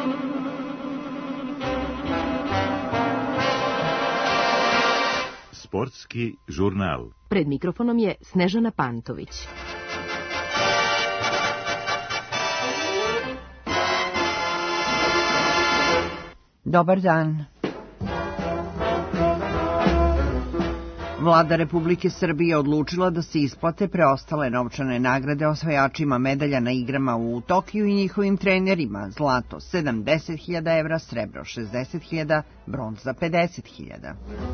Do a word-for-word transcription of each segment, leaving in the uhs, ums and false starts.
Sportski žurnal. Pred mikrofonom je Snežana Pantović. Dobar dan. Vlada Republike Srbije odlučila da se isplate preostale novčane nagrade osvajačima medalja na igrama u Tokiju i njihovim trenerima. Zlato sedamdeset hiljada evra, srebro šezdeset hiljada, bronza pedeset hiljada.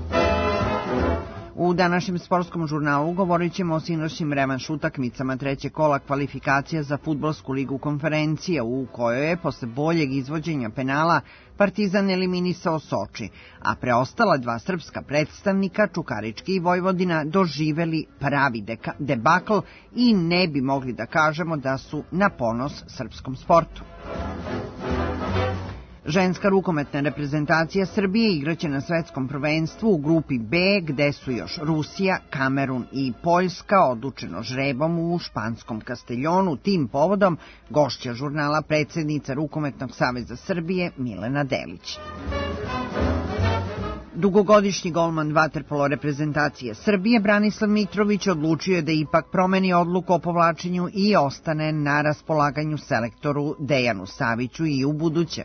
U današnjem sportskom žurnalu govorit ćemo o sinoćnim revanš utakmicama trećeg kola kvalifikacija za fudbalsku ligu konferencije, u kojoj je posle boljeg izvođenja penala Partizan eliminisao Soči, a preostala dva srpska predstavnika, Čukarički i Vojvodina, doživeli pravi debakl i ne bi mogli da kažemo da su na ponos srpskom sportu. Ženska rukometna reprezentacija Srbije igraće na svetskom prvenstvu u grupi B, gde su još Rusija, Kamerun i Poljska, odlučeno žrebom u španskom Kasteljonu. Tim povodom gošća žurnala predsjednica Rukometnog saveza Srbije Milena Delić. Dugogodišnji golman vaterpolo reprezentacije Srbije Branislav Mitrović odlučio je da ipak promeni odluku o povlačenju i ostane na raspolaganju selektoru Dejanu Saviću i u buduće.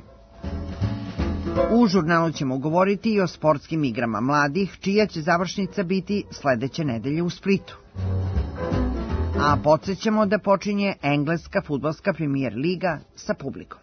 U žurnalu ćemo govoriti i o sportskim igrama mladih, čija će završnica biti sledeće nedelje u Splitu. A podsjećamo da počinje engleska fudbalska premijer liga sa publikom.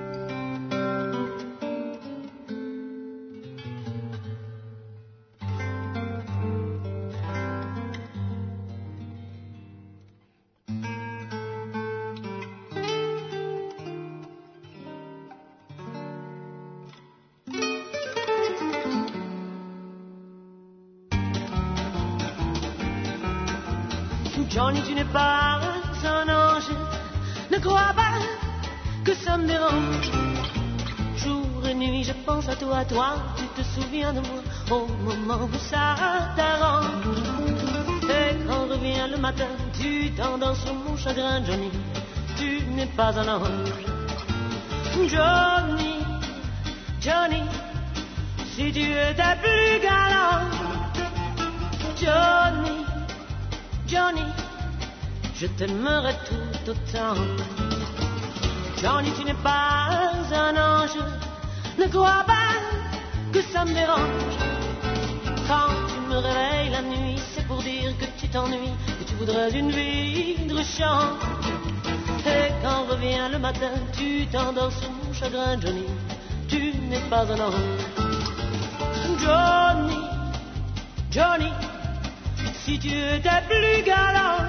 Johnny, tu n'es pas un ange, ne crois pas que ça me dérange. Jour et nuit, je pense à toi, toi, tu te souviens de moi au moment où ça t'arrange. Et quand revient le matin, tu t'endors sur mon chagrin, Johnny, tu n'es pas un ange. Johnny, Johnny, si tu étais plus galant. Johnny, Johnny, je t'aimerais tout autant. Johnny, tu n'es pas un ange, ne crois pas que ça me dérange. Quand tu me réveilles la nuit, c'est pour dire que tu t'ennuies, que tu voudrais une vie de chant. Et quand revient le matin, tu t'endors sur mon chagrin, Johnny, tu n'es pas un ange. Johnny, Johnny, si tu étais plus galant.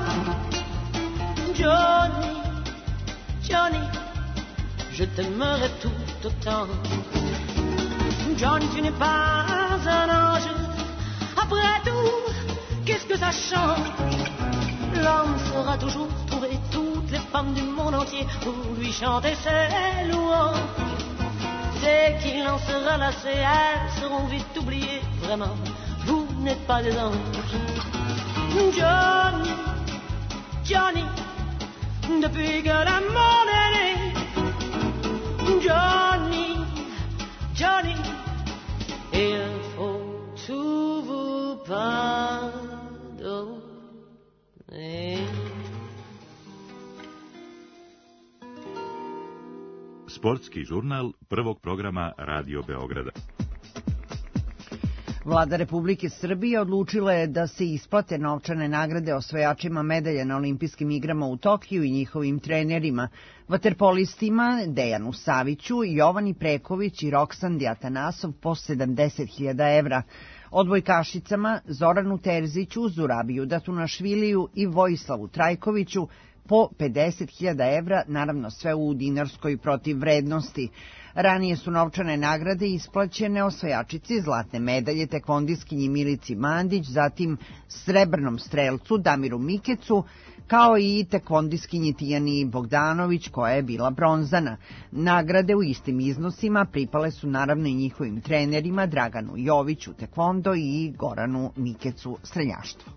Johnny, Johnny, je t'aimerais tout autant. Johnny, tu n'es pas un ange. Après tout, qu'est-ce que ça change? L'homme saura toujours trouver toutes les femmes du monde entier pour lui chanter ses louanges. Dès qu'il en sera lassé, elles seront vite oubliées. Vraiment, vous n'êtes pas des anges. Johnny, Johnny, depuis que l'amour est né. Johnny, Johnny, il faut tout vous pardonner. Sportski žurnal prvog programa Radio Beograda. Vlada Republike Srbije odlučila je da se isplate novčane nagrade osvajačima medalja na olimpijskim igrama u Tokiju i njihovim trenerima, vaterpolistima Dejanu Saviću, Jovani Preković i Roksandi Atanasov po sedamdeset hiljada evra, odbojkašicama Zoranu Terziću, Zurabiju Datunašviliju i Vojislavu Trajkoviću po pedeset hiljada evra, naravno sve u dinarskoj protivvrednosti. Ranije su novčane nagrade isplaćene osvajačici zlatne medalje tekvondiskinji Milici Mandić, zatim srebrnom strelcu Damiru Mikecu, kao i tekvondiskinji Tijani Bogdanović, koja je bila bronzana. Nagrade u istim iznosima pripale su naravno i njihovim trenerima Draganu Joviću tekvondo i Goranu Mikecu streljaštvo.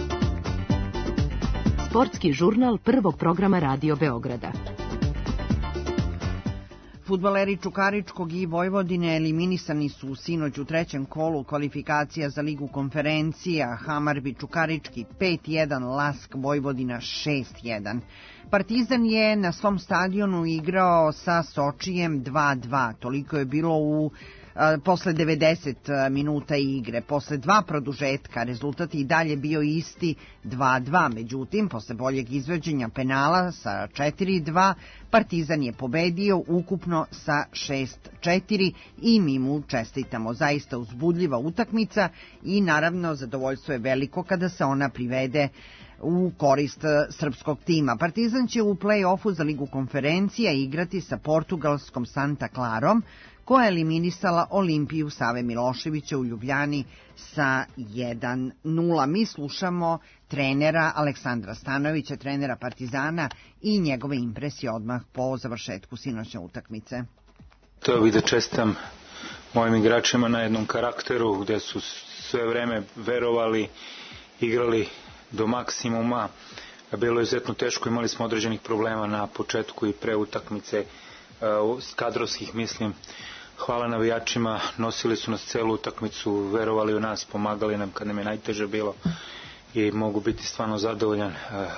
Sportski žurnal prvog programa Radio Beograda. Fudbaleri Čukaričkog i Vojvodine eliminisani su sinoć u trećem kolu kvalifikacija za Ligu konferencija. Hammarby Čukarički pet jedan, Lask Vojvodina šest jedan. Partizan je na svom stadionu igrao sa Sočijem dva dva. Toliko je bilo u posle devedeset minuta igre. Posle dva produžetka rezultat i dalje bio isti dva dva. Međutim, posle boljeg izvođenja penala sa četiri dva, Partizan je pobedio ukupno sa šest četiri i mi mu čestitamo. Zaista uzbudljiva utakmica i naravno zadovoljstvo je veliko kada se ona privede u korist srpskog tima. Partizan će u play-offu za Ligu konferencija igrati sa portugalskom Santa Clarom, koja je eliminisala Olimpiju Save Miloševića u Ljubljani sa jedan nula. Mi slušamo trenera Aleksandra Stanojevića, trenera Partizana, i njegove impresije odmah po završetku sinoćne utakmice. Hteo bih da čestitam mojim igračima na jednom karakteru gde su sve vreme verovali, igrali do maksimuma. Bilo je izuzetno teško, imali smo određenih problema na početku i pre utakmice, kadrovskih mislim. Hvala navijačima, nosili su nas celu utakmicu, verovali u nas, pomagali nam kad nam je najteže bilo i mogu biti stvarno zadovoljan.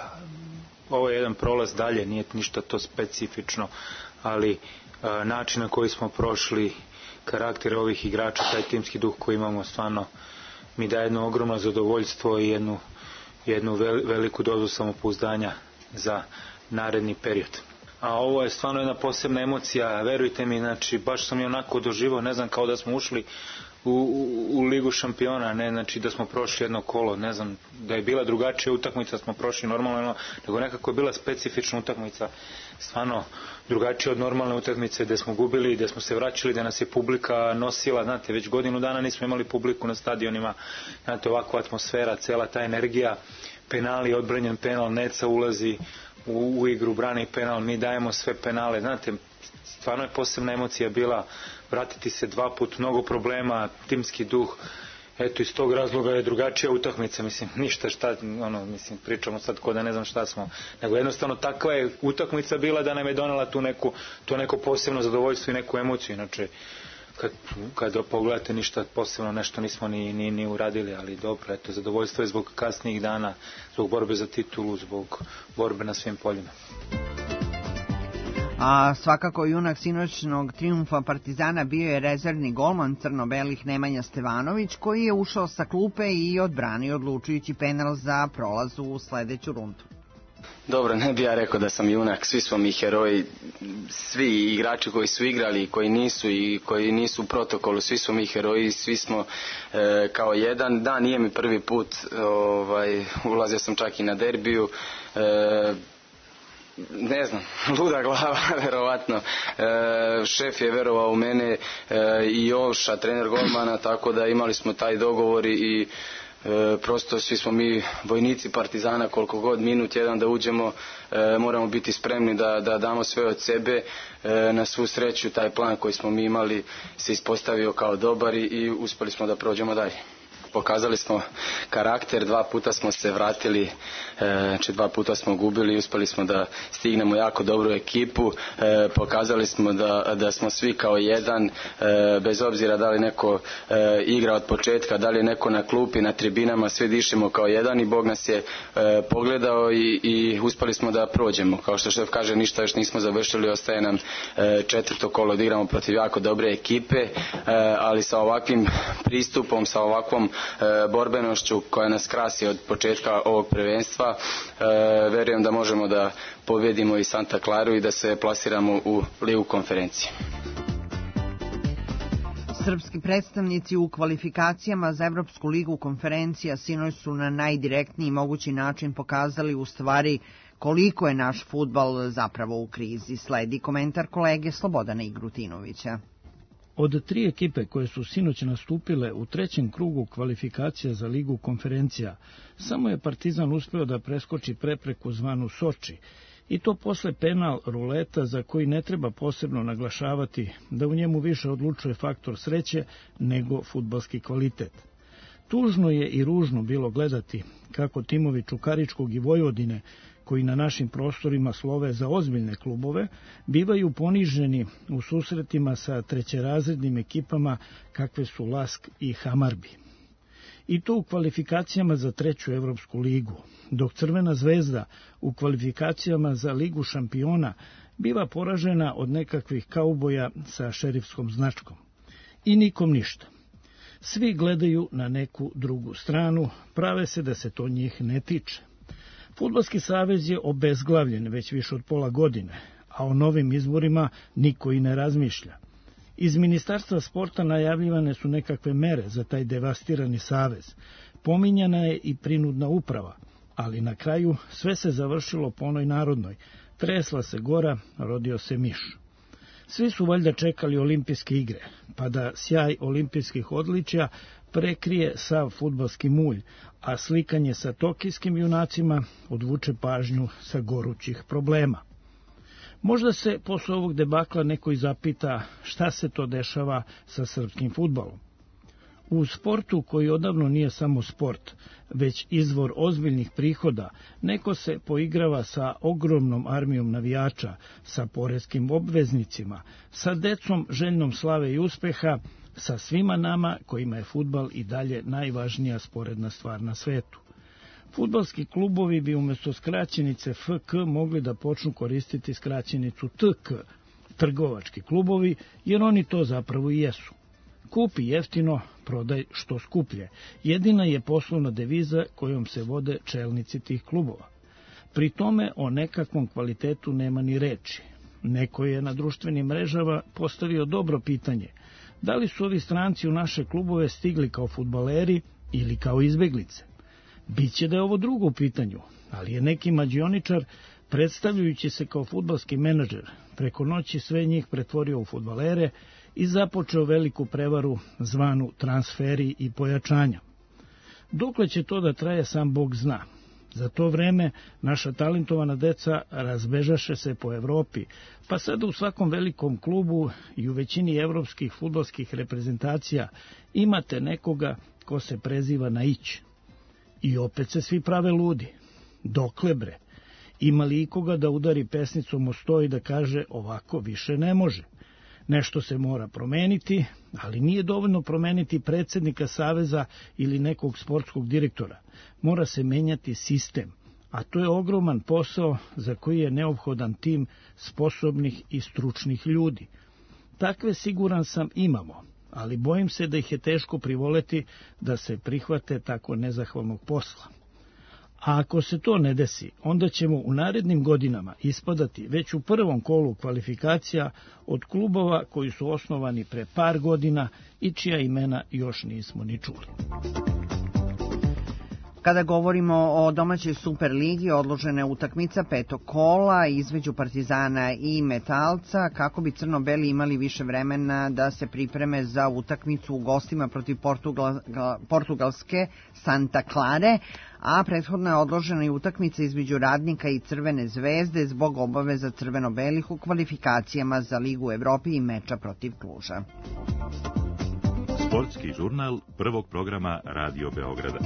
Ovo je jedan prolaz dalje, nije ništa to specifično, ali način na koji smo prošli, karakter ovih igrača, taj timski duh koji imamo, stvarno mi daje jedno ogromno zadovoljstvo i jednu, jednu veliku dozu samopouzdanja za naredni period. A ovo je stvarno jedna posebna emocija, verujte mi, znači baš sam je onako doživao, ne znam, kao da smo ušli u, u, u Ligu šampiona, ne, znači da smo prošli jedno kolo, ne znam, da je bila drugačija utakmica, smo prošli normalno, nego nekako je bila specifična utakmica, stvarno drugačija od normalne utakmice gde smo gubili, gde smo se vraćali, gde nas je publika nosila, znate, već godinu dana nismo imali publiku na stadionima, znate, ovakva atmosfera, cela ta energija, penali, odbranjen penal, Neca ulazi U, u igru, brani penal, mi dajemo sve penale, znate, stvarno je posebna emocija bila vratiti se dva put, mnogo problema, timski duh, eto iz tog razloga je drugačija utakmica, mislim, ništa šta, ono, mislim, pričamo sad ko da ne znam šta smo, nego jednostavno takva je utakmica bila da nam je donela tu neku, to neko posebno zadovoljstvo i neku emociju, inače, kad, kad pogledate ništa posebno, nešto nismo ni, ni, ni uradili, ali dobro, eto, zadovoljstvo je zbog kasnijih dana, zbog borbe za titulu, zbog borbe na svim poljima. A svakako junak sinoćnog trijumfa Partizana bio je rezervni golman crno-belih Nemanja Stevanović, koji je ušao sa klupe i odbranio odlučujući penal za prolaz u sledeću rundu. Dobro, ne bi ja rekao da sam junak, svi smo mi heroji, svi igrači koji su igrali, koji nisu i koji nisu u protokolu, svi smo mi heroji, svi smo e, kao jedan. Da, nije mi prvi put, ovaj, ulazio sam čak i na derbiju, e, ne znam, luda glava, verovatno. E, šef je verovao u mene e, i Joša, trener golmana, tako da imali smo taj dogovor i E, prosto svi smo mi vojnici Partizana, koliko god minut jedan da uđemo, e, moramo biti spremni da, da damo sve od sebe. E, na svu sreću taj plan koji smo mi imali se ispostavio kao dobar i, i uspeli smo da prođemo dalje. Pokazali smo karakter, dva puta smo se vratili, znači dva puta smo gubili i uspeli smo da stignemo jako dobru ekipu. E, pokazali smo da, da smo svi kao jedan, e, bez obzira da li neko e, igra od početka, da li je neko na klupi, na tribinama, svi dišemo kao jedan i Bog nas je e, pogledao i, i uspeli smo da prođemo. Kao što šef kaže, ništa još nismo završili, ostaje nam e, četvrto kolo da igramo protiv jako dobre ekipe, e, ali sa ovakvim pristupom, sa ovakvom borbenošću koja nas krasi od početka ovog prvenstva, e, verujem da možemo da pobedimo i Santa Claru i da se plasiramo u Ligu konferencije. Srpski predstavnici u kvalifikacijama za Evropsku ligu konferencija sinoć su na najdirektniji mogući način pokazali u stvari koliko je naš fudbal zapravo u krizi. Sledi komentar kolege Slobodana Igrutinovića. Od tri ekipe koje su sinoć nastupile u trećem krugu kvalifikacija za Ligu konferencija, samo je Partizan uspeo da preskoči prepreku zvanu Soči, i to posle penal ruleta za koji ne treba posebno naglašavati da u njemu više odlučuje faktor sreće nego fudbalski kvalitet. Tužno je i ružno bilo gledati kako timovi Čukaričkog i Vojvodine, koji na našim prostorima slove za ozbiljne klubove, bivaju poniženi u susretima sa trećerazrednim ekipama kakve su Lask i Hamarbi. I to u kvalifikacijama za treću Evropsku ligu, dok Crvena zvezda u kvalifikacijama za Ligu šampiona biva poražena od nekakvih kauboja sa šerifskom značkom. I nikom ništa. Svi gledaju na neku drugu stranu, prave se da se to njih ne tiče. Fudbalski savez je obezglavljen već više od pola godine, a o novim izborima niko i ne razmišlja. Iz Ministarstva sporta najavljivane su nekakve mere za taj devastirani savez. Pominjana je i prinudna uprava, ali na kraju sve se završilo po onoj narodnoj. Tresla se gora, rodio se miš. Svi su valjda čekali olimpijske igre, pa da sjaj olimpijskih odličja prekrije sav fudbalski mulj, a slikanje sa tokijskim junacima odvuče pažnju sa gorućih problema. Možda se posle ovog debakla neko i zapita šta se to dešava sa srpskim fudbalom. U sportu koji odavno nije samo sport, već izvor ozbiljnih prihoda, neko se poigrava sa ogromnom armijom navijača, sa poreskim obveznicima, sa decom željnom slave i uspeha, sa svima nama kojima je fudbal i dalje najvažnija sporedna stvar na svetu. Fudbalski klubovi bi umjesto skraćenice F K mogli da počnu koristiti skraćenicu T K, trgovački klubovi, jer oni to zapravo i jesu. Kupi jeftino, prodaj što skuplje. Jedina je poslovna deviza kojom se vode čelnici tih klubova. Pri tome o nekakvom kvalitetu nema ni reči. Neko je na društvenim mrežama postavio dobro pitanje. Da li su ovi stranci u naše klubove stigli kao fudbaleri ili kao izbeglice? Biće da je ovo drugo u pitanju, ali je neki mađioničar, predstavljajući se kao fudbalski menadžer, preko noći sve njih pretvorio u fudbalere i započeo veliku prevaru zvanu transferi i pojačanja. Dokle će to da traje, sam Bog zna. Za to vreme naša talentovana deca razbežaše se po Evropi, pa sada u svakom velikom klubu i u većini evropskih fudbalskih reprezentacija imate nekoga ko se preziva na Ić. I opet se svi prave ludi. Dokle bre? Ima li ikoga da udari pesnicom o sto i da kaže ovako više ne može? Nešto se mora promeniti, ali nije dovoljno promeniti predsjednika saveza ili nekog sportskog direktora. Mora se menjati sistem, a to je ogroman posao za koji je neophodan tim sposobnih i stručnih ljudi. Takve, siguran sam, imamo, ali bojim se da ih je teško privoleti da se prihvate tako nezahvalnog posla. A ako se to ne desi, onda ćemo u narednim godinama ispadati već u prvom kolu kvalifikacija od klubova koji su osnovani pre par godina i čija imena još nismo ni čuli. Kada govorimo o domaćoj Superligi, odložena je utakmica petog kola između Partizana i Metalca, kako bi crno-beli imali više vremena da se pripreme za utakmicu u gostima protiv Portugal, portugalske Santa Clare, a prethodno je odložena i utakmica između Radnika i Crvene zvezde zbog obaveza crveno-belih u kvalifikacijama za Ligu Evrope i meča protiv Kluža. Sportski žurnal prvog programa Radio Beograda.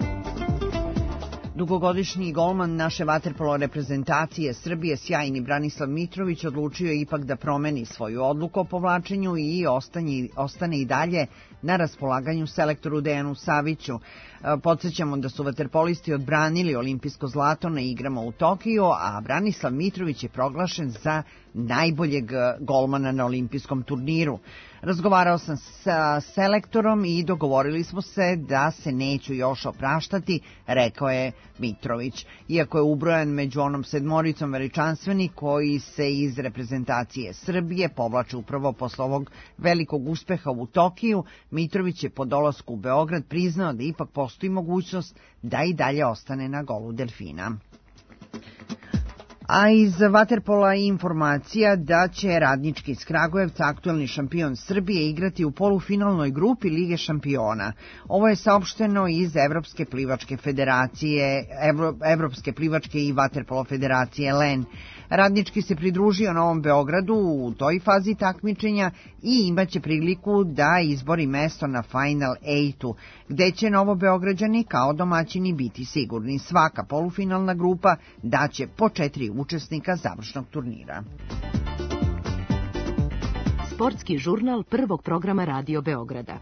Dugogodišnji golman naše vaterpolo reprezentacije Srbije, sjajni Branislav Mitrović, odlučio je ipak da promeni svoju odluku o povlačenju i ostane, ostane i dalje na raspolaganju selektoru Dejanu Saviću. Podsjećamo da su vaterpolisti odbranili olimpijsko zlato na igrama u Tokiju, a Branislav Mitrović je proglašen za najboljeg golmana na olimpijskom turniru. Razgovarao sam sa selektorom i dogovorili smo se da se neću još opraštati, rekao je Mitrović. Iako je ubrojan među onom sedmoricom veličanstveni koji se iz reprezentacije Srbije povlače upravo posle ovog velikog uspeha u Tokiju, Mitrović je po dolasku u Beograd priznao da ipak postoji mogućnost da i dalje ostane na golu Delfina. A iz vaterpola informacija da će Radnički iz Kragujevca, aktuelni šampion Srbije, igrati u polufinalnoj grupi Lige šampiona. Ovo je saopšteno iz Evropske plivačke federacije, Evro, Evropske plivačke i vaterpolo federacije L E N. Radnički se pridružio Novom Beogradu u toj fazi takmičenja i imaće priliku da izbori mesto na Final Eightu, gde će Novobeograđani kao domaćini biti sigurni. Svaka polufinalna grupa daće po četiri učesnika završnog turnira. Sportski žurnal prvog programa Radio Beograda.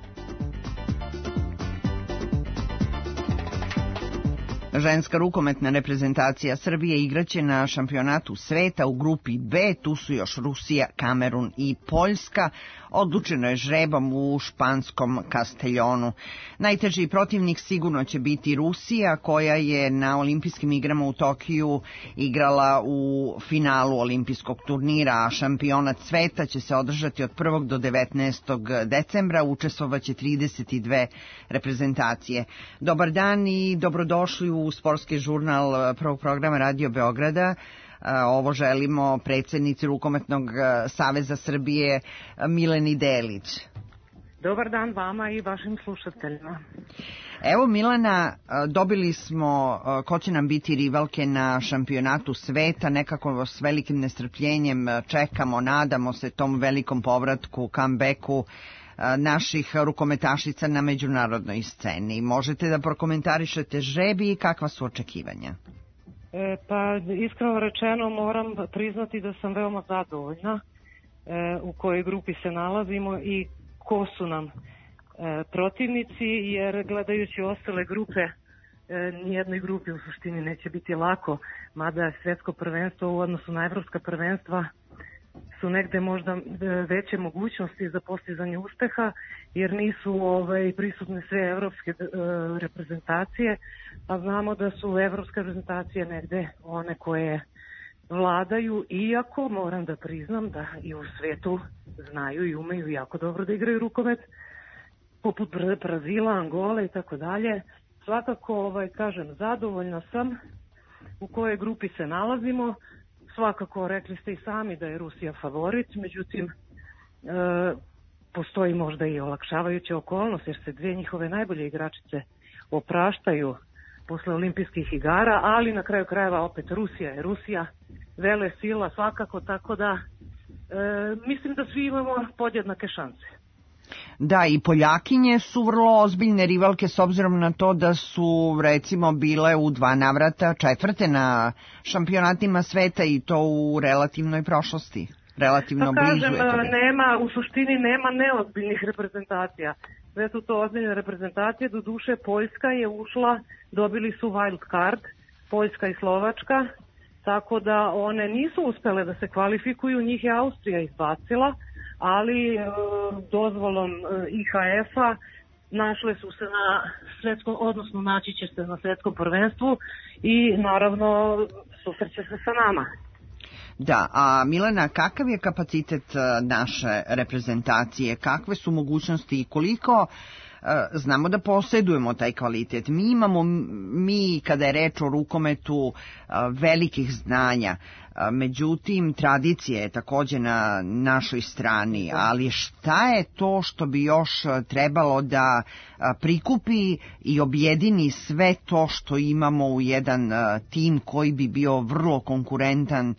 Ženska rukometna reprezentacija Srbije igraće na šampionatu sveta u grupi B, tu su još Rusija, Kamerun i Poljska. Odlučeno je žrebom u španskom Kasteljonu. Najteži protivnik sigurno će biti Rusija, koja je na olimpijskim igrama u Tokiju igrala u finalu olimpijskog turnira, a šampionat sveta će se održati od prvog do devetnaestog decembra. Učestvovaće trideset dve reprezentacije. Dobar dan i dobrodošli u sportski žurnal prvog programa Radio Beograda. Ovo želimo predsjednici Rukometnog saveza Srbije Mileni Delić. Dobar dan vama i vašim slušateljima. Evo Milena, dobili smo ko će nam biti rivalke na šampionatu sveta, nekako s velikim nestrpljenjem čekamo, nadamo se tom velikom povratku, comebacku naših rukometašica na međunarodnoj sceni. Možete da prokomentarišete žrebi i kakva su očekivanja? E, pa iskreno rečeno moram priznati da sam veoma zadovoljna e, u kojoj grupi se nalazimo i ko su nam e, protivnici, jer gledajući ostale grupe e, nijednoj grupi u suštini neće biti lako, mada je svetsko prvenstvo u odnosu na evropska prvenstva su negde možda veće mogućnosti za postizanje uspeha, jer nisu ovaj, prisutne sve evropske e, reprezentacije, a znamo da su evropske reprezentacije negde one koje vladaju, iako moram da priznam da i u svetu znaju i umeju jako dobro da igraju rukomet, poput Brazila, Angole i tako dalje. Svakako, ovaj, kažem, zadovoljna sam u kojoj grupi se nalazimo. Svakako, rekli ste i sami da je Rusija favorit, međutim, e, postoji možda i olakšavajuća okolnost, jer se dvije njihove najbolje igračice opraštaju posle olimpijskih igara, ali na kraju krajeva opet Rusija je Rusija, vele sila svakako, tako da e, mislim da svi imamo podjednake šanse. Da, i Poljakinje su vrlo ozbiljne rivalke s obzirom na to da su recimo bile u dva navrata četvrte na šampionatima sveta i to u relativnoj prošlosti. Relativno pa blizu kažem, je to. nema, u suštini nema neozbiljnih reprezentacija. Sve su to ozbiljne reprezentacije, do duše Poljska je ušla, dobili su wild card, Poljska i Slovačka, tako da one nisu uspele da se kvalifikuju, njih je Austrija izbacila, ali e, dozvolom e, I H F-a našle su se na svetskom, odnosno naći će se na svetskom prvenstvu i naravno susreće se sa nama. Da, a Milena, kakav je kapacitet naše reprezentacije, kakve su mogućnosti i koliko znamo da posjedujemo taj kvalitet? Mi imamo, mi kada je reč o rukometu, velikih znanja, međutim tradicija je također na našoj strani, ali šta je to što bi još trebalo da prikupi i objedini sve to što imamo u jedan tim koji bi bio vrlo konkurentan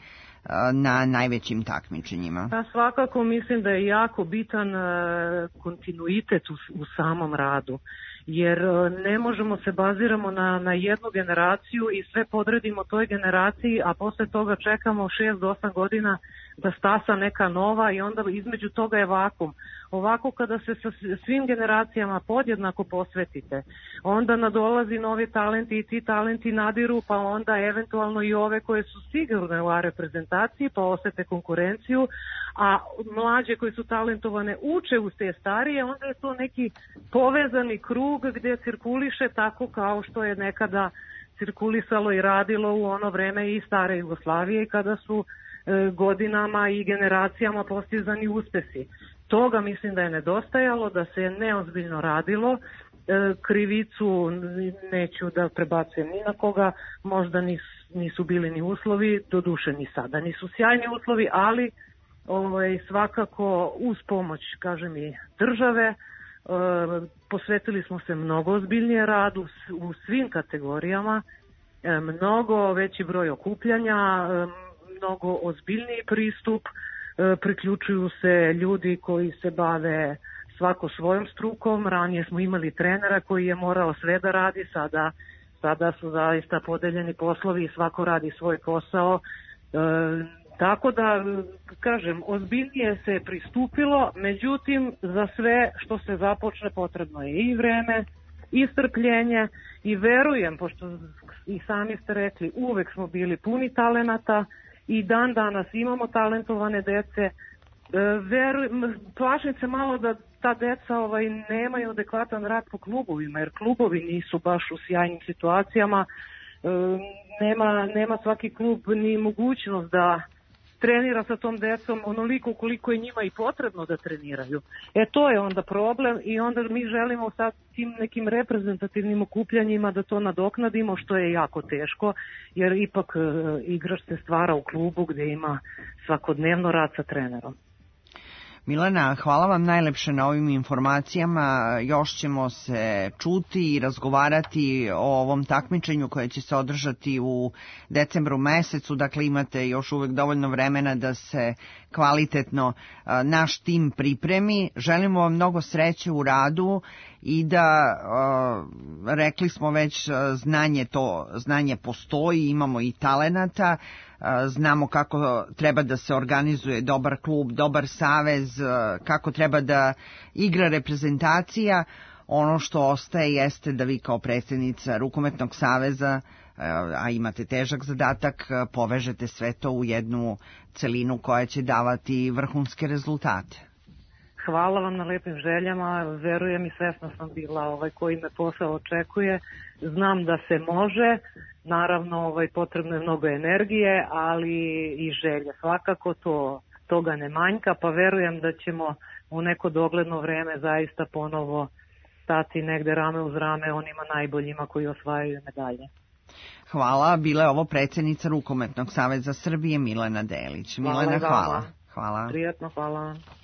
na najvećim takmičenjima? Pa svakako mislim da je jako bitan kontinuitet u, u samom radu, jer ne možemo se baziramo na, na jednu generaciju i sve podredimo toj generaciji, a posle toga čekamo šest do osam godina da stasa neka nova i onda između toga je vakum. Ovako kada se sa svim generacijama podjednako posvetite, onda nadolazi novi talenti i ti talenti nadiru, pa onda eventualno i ove koje su sigurne u A reprezentaciji, pa osete konkurenciju, a mlađe koje su talentovane uče uz te starije, onda je to neki povezani krug gdje cirkuliše tako kao što je nekada cirkulisalo i radilo u ono vreme i stare Jugoslavije kada su e, godinama i generacijama postizani uspesi. Toga mislim da je nedostajalo, da se je neozbiljno radilo, e, krivicu neću da prebacujem ni na koga, možda nis, nisu bili ni uslovi, doduše ni sada nisu sjajni uslovi, ali ovaj, svakako uz pomoć, kažem, i države, e, posvetili smo se mnogo ozbiljnije radu u svim kategorijama, e, mnogo veći broj okupljanja, e, mnogo ozbiljniji pristup, priključuju se ljudi koji se bave svako svojom strukom. Ranije smo imali trenera koji je morao sve da radi, sada, sada su zaista podeljeni poslovi i svako radi svoj posao. E, tako da, kažem, ozbiljnije se je pristupilo, međutim, za sve što se započne potrebno je i vreme, i strpljenje, i verujem, pošto i sami ste rekli, uvek smo bili puni talenata i dan danas imamo talentovane dece. Verujem, plašim se malo da ta deca ovaj, nemaju adekvatan rad po klubovima, jer klubovi nisu baš u sjajnim situacijama. E, nema, nema svaki klub ni mogućnost da trenira sa tom decom onoliko koliko je njima i potrebno da treniraju. E to je onda problem i onda mi želimo sad tim nekim reprezentativnim okupljanjima da to nadoknadimo, što je jako teško, jer ipak e, igrač se stvara u klubu gde ima svakodnevno rad sa trenerom. Milena, hvala vam najlepše na ovim informacijama. Još ćemo se čuti i razgovarati o ovom takmičenju koje će se održati u decembru mesecu. Dakle, imate još uvek dovoljno vremena da se kvalitetno naš tim pripremi. Želimo vam mnogo sreće u radu i da, rekli smo već, znanje to, znanje postoji, imamo i talenata. Znamo kako treba da se organizuje dobar klub, dobar savez, kako treba da igra reprezentacija. Ono što ostaje jeste da vi kao predsjednica Rukometnog saveza, a imate težak zadatak, povežete sve to u jednu celinu koja će davati vrhunske rezultate. Hvala vam na lepim željama, verujem i svesna sam bila ovaj, koji me posao očekuje. Znam da se može, naravno ovaj, potrebno je mnogo energije, ali i želje. Svakako to, toga ne manjka, pa verujem da ćemo u neko dogledno vreme zaista ponovo stati negde rame uz rame onima najboljima koji osvajaju medalje. Hvala, bila je ovo predsjednica Rukometnog saveza Srbije Milena Delić. Milena, hvala. Hvala. Prijatno, hvala.